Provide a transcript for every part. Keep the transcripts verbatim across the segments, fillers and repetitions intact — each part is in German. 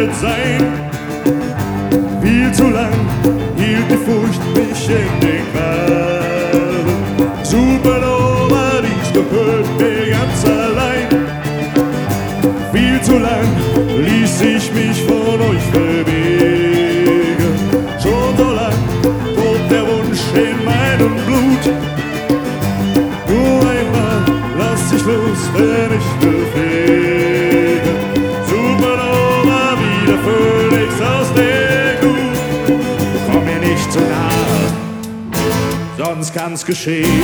Welt sein. Viel zu lang hielt die Furcht mich in den Qualen. Supernova, dies gehört mir ganz allein. Viel zu lang ließ ich mich von euch bewegen. Schon so lang tobt der Wunsch in meinem Blut. Nur einmal lass ich los, denn ich will fliegen. Supernova, wie der Phönix aus der Glut. Komm mir nicht zu nahe, sonst kann's geschehen,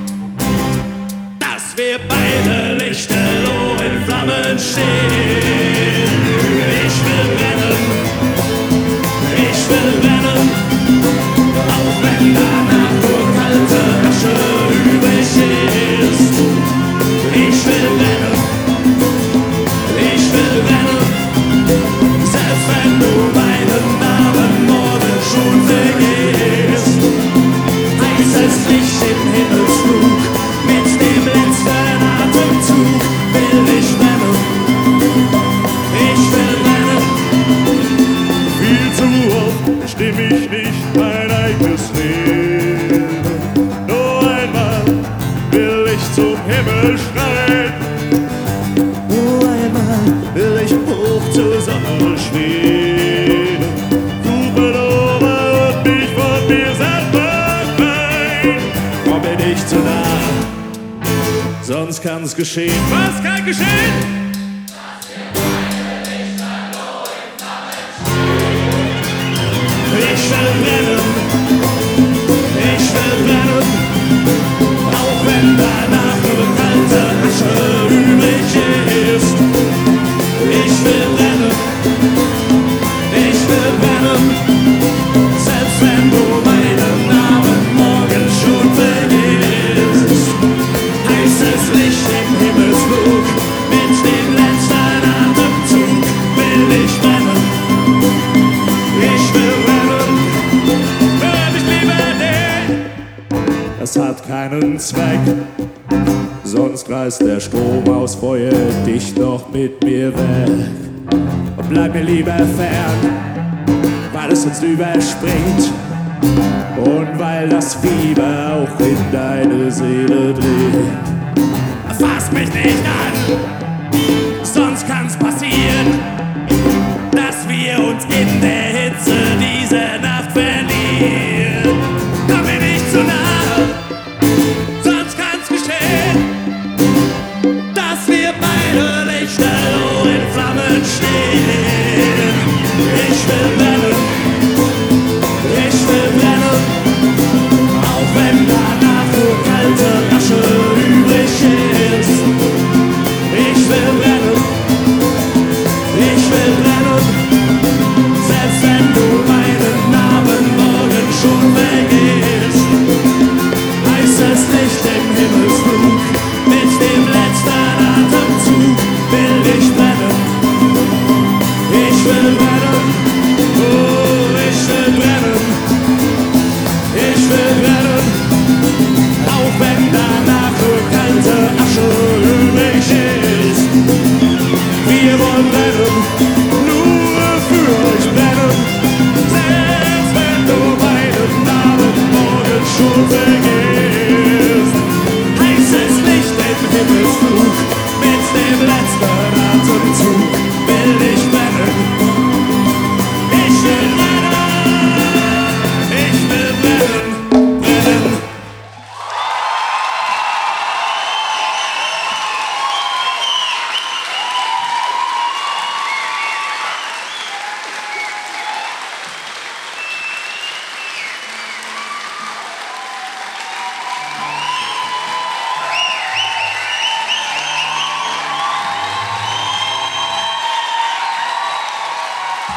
dass wir beide lichterloh in Flammen stehen. Ich will brennen, ich will brennen, auch wenn danach nur kalte Asche übrig ist. Ich will brennen, ich will brennen, selbst wenn du meinen Namen morgen schon vergisst. Heißes Licht im Himmelsflug, mit dem letzten Atemzug will ich brennen, ich will brennen. Viel zu oft stimm ich nicht mein eigenes Leben. Nur einmal will ich zum Himmel schreien. Nur einmal will ich hoch zur Sonne schweben. Supernova und mich von mir selber befreien. Komm mir nicht zu nah, sonst kann's geschehen. Was kann geschehen? Ich will brennen, ich will brennen, auch wenn danach nur kalte Asche übrig ist. Ich will brennen, ich will brennen, selbst wenn du meinen Namen morgen schon vergisst. Heißes Licht im Himmelsflug, mit dem letzten Atemzug will ich brennen, ich will brennen, hör mich lieber nicht. Es hat keinen Zweck, sonst reißt der Strom aus Feuer dich noch mit mir weg. Und bleib mir lieber fern, weil es uns überspringt und weil das Fieber auch in deine Seele dringt. Fass mich nicht an, sonst kann's passieren, dass wir uns in der Hitze dieser Nacht verlieren. Komm mir nicht zu nahe, sonst kann's geschehen, dass wir beide lichterloh in Flammen stehen. Ich will brennen, ich will brennen, auch wenn danach nur kalte Asche übrig ist. Ich will brennen, ich will brennen, selbst wenn du meinen Namen morgen schon vergisst. Heißes Licht im Himmelsflug, mit dem letzten Atemzug will ich brennen, ich will brennen. Oh.